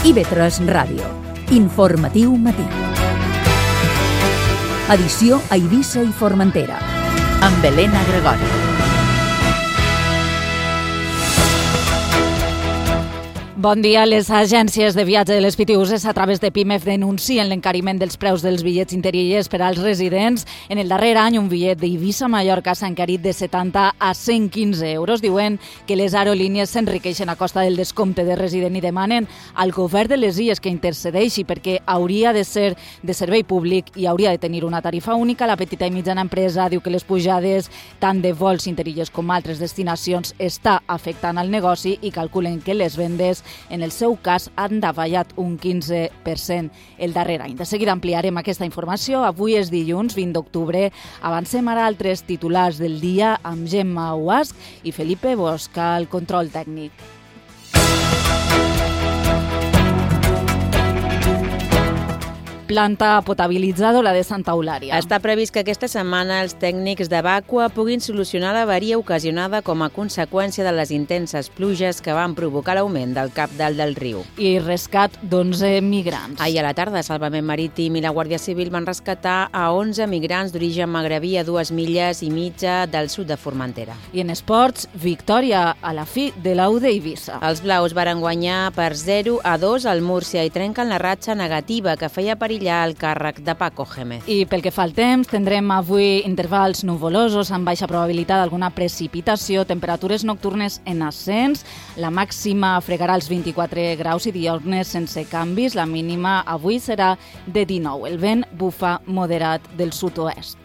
IB3 Ràdio. Informatiu matí. Edició a Eivissa i Formentera. Amb Helena Gregori. Bon dia. Les agències de viatge de les Pitiüses a través de PIMEF denuncien l'encariment dels preus dels bitllets interiors per als residents. En el darrer any, un bitllet d'Eivissa a Mallorca s'ha encarit de 70 a 115 euros. Diuen que les aerolínies s'enriqueixen a costa del descompte de resident i demanen al govern de les Illes que intercedeixi perquè hauria de ser de servei públic i hauria de tenir una tarifa única. La petita i mitjana empresa diu que les pujades tant de vols interiors com altres destinacions està afectant al negoci i calculen que les vendes en el seu cas han davallat un 15% el darrer any. De seguida ampliarem aquesta informació. Avui és dilluns 20 d'octubre. Avancem ara altres titulars del dia amb Gemma Uasch i Felipe Bosch al control tècnic. Planta potabilitzadora de Santa Eulària. Està previst que aquesta setmana els tècnics de Vàcua puguin solucionar l'avaria ocasionada com a conseqüència de les intenses pluges que van provocar l'augment del cabdal del riu. I rescat d'11 migrants. Ahir a la tarda, Salvament Marítim i la Guàrdia Civil van rescatar a 11 migrants d'origen magrebí a 2 milles i mitja del sud de Formentera. I en esports, victòria a la fi de la U d'Eivissa. Els blaus varen guanyar per 0-2 al Múrcia i trenquen la ratxa negativa que feia perillar el càrrec de Paco Gémez. I pel que fa al temps, tindrem avui intervals nuvolosos amb baixa probabilitat d'alguna precipitació, temperatures nocturnes en ascens, la màxima fregarà els 24 graus i diürnes sense canvis, la mínima avui serà de 19. El vent bufa moderat del sud-oest.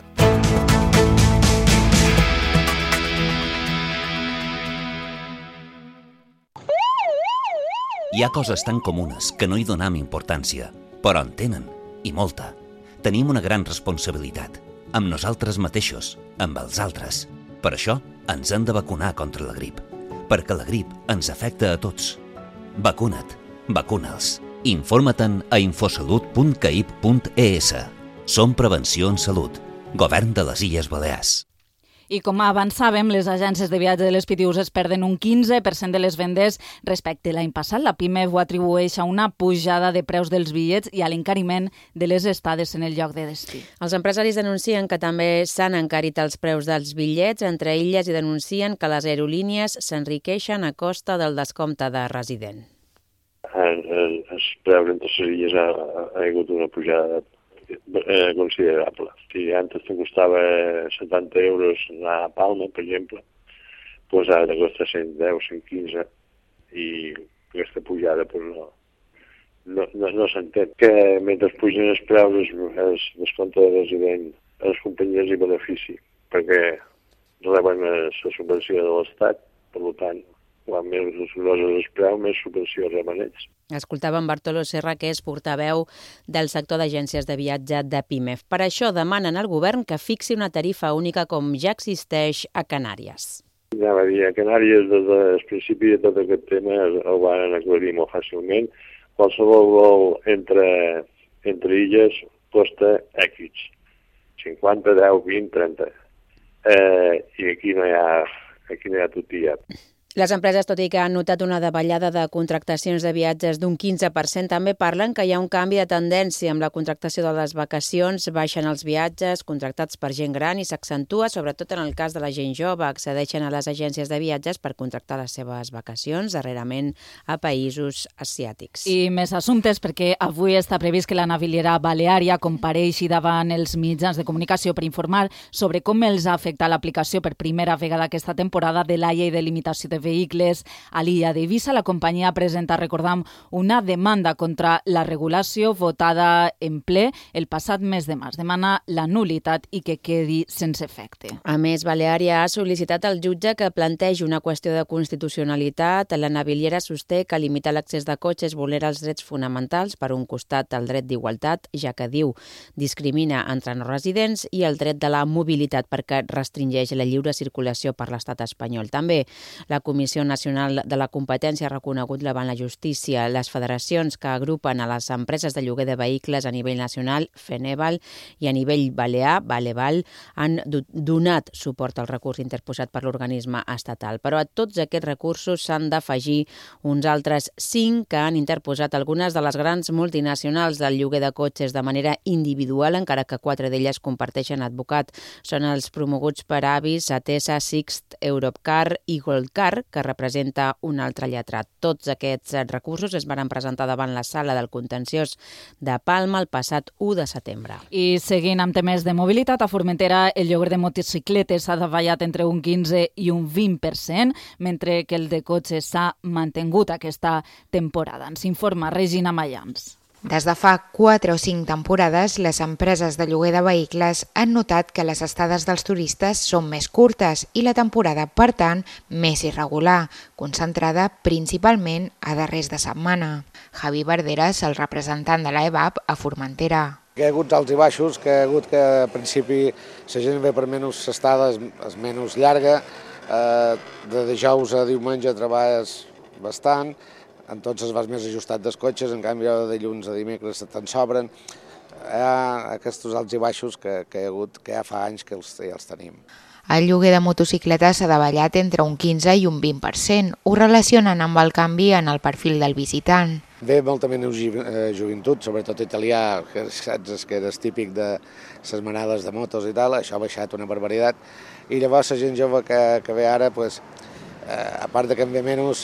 Hi ha coses tan comunes que no hi donem importància, però en tenen, i molta. Tenim una gran responsabilitat, amb nosaltres mateixos, amb els altres. Per això ens hem de vacunar contra la grip, perquè la grip ens afecta a tots. Vacuna't, vacuna'ls. Informa-te'n a infosalut.caip.es. Som Prevenció en Salut, Govern de les Illes Balears. I com avançàvem, les agències de viatge de les Pitiüses perden un 15% de les vendes respecte a l'any passat. La PIMEF ho atribueix a una pujada de preus dels bitllets i a l'encariment de les estades en el lloc de destí. Els empresaris denuncien que també s'han encarit els preus dels bitllets, entre elles, i denuncien que les aerolínies s'enriqueixen a costa del descompte de resident. Els preus entre les illes ha hagut una pujada considerable. Si antes te costava 70 euros anar a Palma, per exemple, doncs ara te costa 110, 115, i aquesta pujada no s'entén. Que mentre pugen els preus es descompte de resident a les companyies i benefici, perquè reben la subvenció de l'Estat, per tant, quan més grosos els preus, més subvenció reben ells. Escoltàvem Bartolo Serra, que és portaveu del sector d'agències de viatge de PIMEF. Per això demanen al govern que fixi una tarifa única com ja existeix a Canàries. Anava a dir, a Canàries, des del principi de tot aquest tema, ho van aclarir molt fàcilment. Qualsevol vol entre illes costa X, 50, 10, 20, 30. I aquí no hi ha totia. Les empreses, tot i que han notat una davallada de contractacions de viatges d'un 15%, també parlen que hi ha un canvi de tendència amb la contractació de les vacacions, baixen els viatges contractats per gent gran i s'accentua, sobretot en el cas de la gent jove, accedeixen a les agències de viatges per contractar les seves vacacions, darrerament a països asiàtics. I més assumptes, perquè avui està previst que la naviliera Baleària compareixi davant els mitjans de comunicació per informar sobre com els ha afectat l'aplicació per primera vegada aquesta temporada de la llei de limitació de vehicles a l'illa d'Eivissa. La companyia presenta, recordam, una demanda contra la regulació votada en ple el passat mes de març. Demana la nul·litat i que quedi sense efecte. A més, Baleària ha sol·licitat al jutge que plantegi una qüestió de constitucionalitat. La naviliera sosté que limitar l'accés de cotxes vulnera els drets fonamentals, per un costat el dret d'igualtat, ja que diu discrimina entre no residents, i el dret de la mobilitat perquè restringeix la lliure circulació per l'estat espanyol. També la Comissió Nacional de la Competència ha reconegut davant la justícia les federacions que agrupen a les empreses de lloguer de vehicles a nivell nacional, Feneval, i a nivell balear, Baleval, han donat suport al recurs interposat per l'organisme estatal. Però a tots aquests recursos s'han d'afegir uns altres 5 que han interposat algunes de les grans multinacionals del lloguer de cotxes de manera individual, encara que 4 d'elles comparteixen advocat. Són els promoguts per Avis, Atesa, Sixt, Europcar i Goldcar, que representa un altre lletrat. Tots aquests recursos es van presentar davant la sala del contenciós de Palma el passat 1 de setembre. I seguint amb temes de mobilitat, a Formentera el lloguer de motocicletes s'ha davallat entre un 15 i un 20%, mentre que el de cotxes s'ha mantingut aquesta temporada. Ens informa Regina Mayans. Des de fa 4 o 5 temporades, les empreses de lloguer de vehicles han notat que les estades dels turistes són més curtes i la temporada, per tant, més irregular, concentrada principalment a darrers de setmana. Javi Verderes, el representant de l'EVAP a Formentera. Hi ha hagut alts i baixos, que hi ha hagut que al principi la gent ve per menys estada, és menys llarga, de dijous a diumenge treballes bastant, entonces vas més ajustat dels cotxes, en canvi de dilluns a dimecres te'n sobren. Hi ha aquests alts i baixos que hi ha hagut, que ja fa anys que ja els tenim. El lloguer de motocicletes s'ha davallat entre un 15 i un 20%. Ho relacionen amb el canvi en el perfil del visitant. Ve molta menys joventut, sobretot italià, que saps que és típic de les manades de motos i tal, això ha baixat una barbaritat. I llavors la gent jove que ve ara, a part que en ve menys,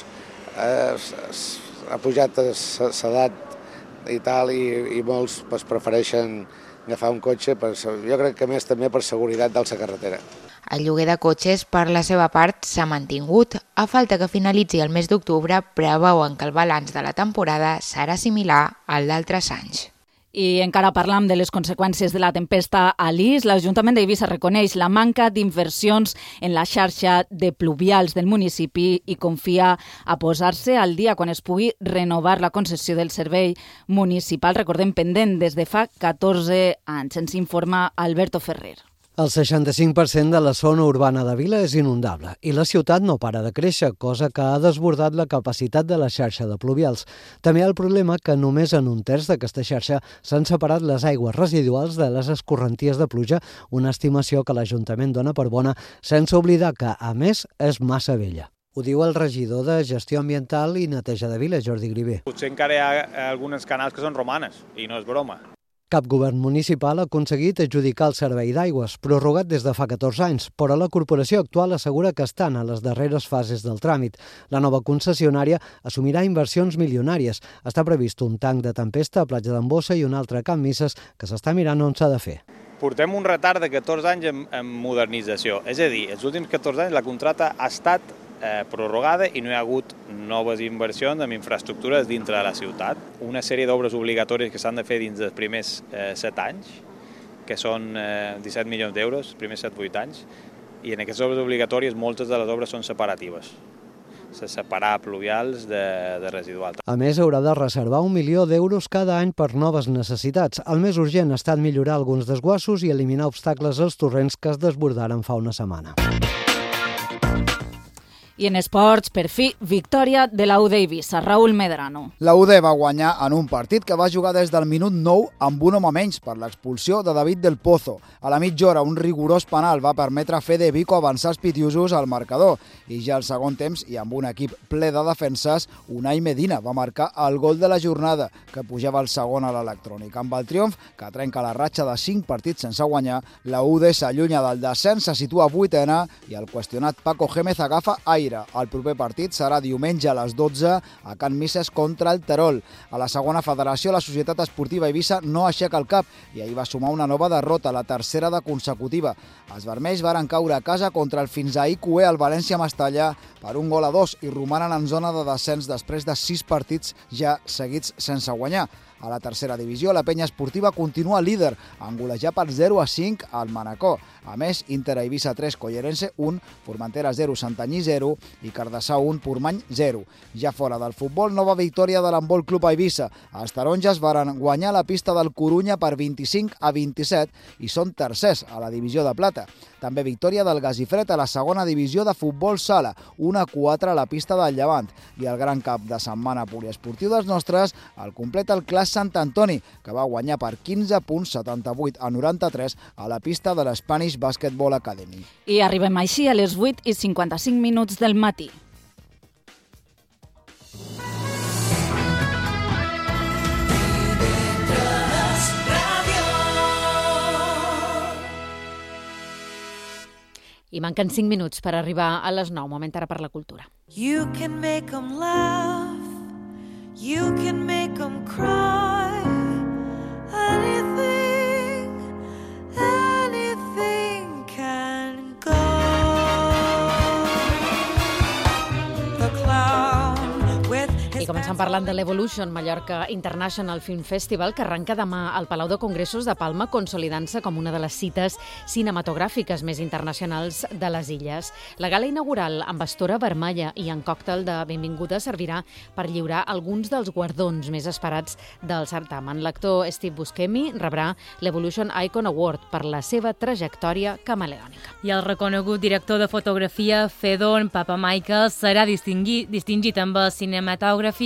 ha pujat l'edat i tal, i molts prefereixen agafar un cotxe, jo crec que més també per seguretat de la carretera. El lloguer de cotxes, per la seva part, s'ha mantingut. A falta que finalitzi el mes d'octubre, preveuen que el balanç de la temporada serà similar al d'altres anys. I encara parlam de les conseqüències de la tempesta Alice. L'Ajuntament d'Eivissa reconeix la manca d'inversions en la xarxa de pluvials del municipi i confia a posar-se al dia quan es pugui renovar la concessió del servei municipal, recordem, pendent des de fa 14 anys. Ens informa Alberto Ferrer. El 65% de la zona urbana de Vila és inundable i la ciutat no para de créixer, cosa que ha desbordat la capacitat de la xarxa de pluvials. També hi ha el problema que només en un terç d'aquesta xarxa s'han separat les aigües residuals de les escorrenties de pluja, una estimació que l'Ajuntament dona per bona, sense oblidar que, a més, és massa vella. Ho diu el regidor de Gestió Ambiental i Neteja de Vila, Jordi Grivé. Potser encara hi ha alguns canals que són romanes, i no és broma. Cap govern municipal ha aconseguit adjudicar el servei d'aigües, prorrogat des de fa 14 anys, però la corporació actual assegura que estan a les darreres fases del tràmit. La nova concessionària assumirà inversions milionàries. Està previst un tanc de tempesta a Platja d'en Bossa i un altre a Can Misses que s'està mirant on s'ha de fer. Portem un retard de 14 anys en modernització. És a dir, els últims 14 anys la contracta ha estat prorrogada i no hi ha hagut noves inversions en infraestructures dintre de la ciutat. Una sèrie d'obres obligatòries que s'han de fer dins dels primers 7 anys, que són 17 milions d'euros, els primers 7-8 anys, i en aquestes obres obligatòries moltes de les obres són separatives. Separar pluvials de residuals. A més, haurà de reservar 1 milió d'euros cada any per noves necessitats. El més urgent ha estat millorar alguns desguassos i eliminar obstacles als torrents que es desbordaren fa una setmana. I en esports, per fi, victòria de la UD Eivissa, Raúl Medrano. La UD va guanyar en un partit que va jugar des del minut 9 amb un home menys per l'expulsió de David del Pozo. A la mitja hora, un rigorós penal va permetre a Fede Vico avançar els pitiusos al marcador. I ja al segon temps, i amb un equip ple de defenses, Unai Medina va marcar el gol de la jornada, que pujava el segon a l'electrònic. Amb el triomf, que trenca la ratxa de 5 partits sense guanyar, la UD s'allunya del descens, se situa 8ena i el qüestionat Paco Gémez agafa aire. El proper partit serà diumenge a les 12 a Can Misses contra el Terol. A la segona federació, la Societat Esportiva Eivissa no aixeca el cap i ahir va sumar una nova derrota, la tercera de consecutiva. Els vermells varen caure a casa contra el fins ahir cuer al València Mestallà per 1-2 i romanen en zona de descens després de 6 partits ja seguits sense guanyar. A la tercera divisió, la penya esportiva continua líder, en golejar per 0-5 al Manacor. A més, Inter Eivissa 3, Collerense 1, Formentera 0, Santanyí 0 i Cardassà 1, Portmany 0. Ja fora del futbol, nova victòria de l'Handbol Club a Eivissa. Els taronges varen guanyar la pista del Corunya per 25-27 i són tercers a la divisió de plata. També victòria del Gasifred a la segona divisió de futbol sala, 1-4 a la pista del Llevant. I el gran cap de setmana poliesportiu dels nostres el completa el Clas Sant Antoni, que va guanyar per 15 punts, 78-93 a la pista de l'Spanish Basketball Academy. I arribem així a les 8:55 del matí. I manquen 5 minuts per arribar a les 9. Moment ara per la cultura. You can make 'em laugh, you can make 'em cry, anything can go. The clown with his I comencem parlant de l'Evolution Mallorca International Film Festival, que arrenca demà al Palau de Congressos de Palma, consolidant-se com una de les cites cinematogràfiques més internacionals de les illes. La gala inaugural, amb estora vermella i en còctel de benvinguda, servirà per lliurar alguns dels guardons més esperats del certamen. L'actor Steve Buscemi rebrà l'Evolution Icon Award per la seva trajectòria camaleònica. I el reconegut director de fotografia Fedon Papa Michael serà distingit amb la cinematografia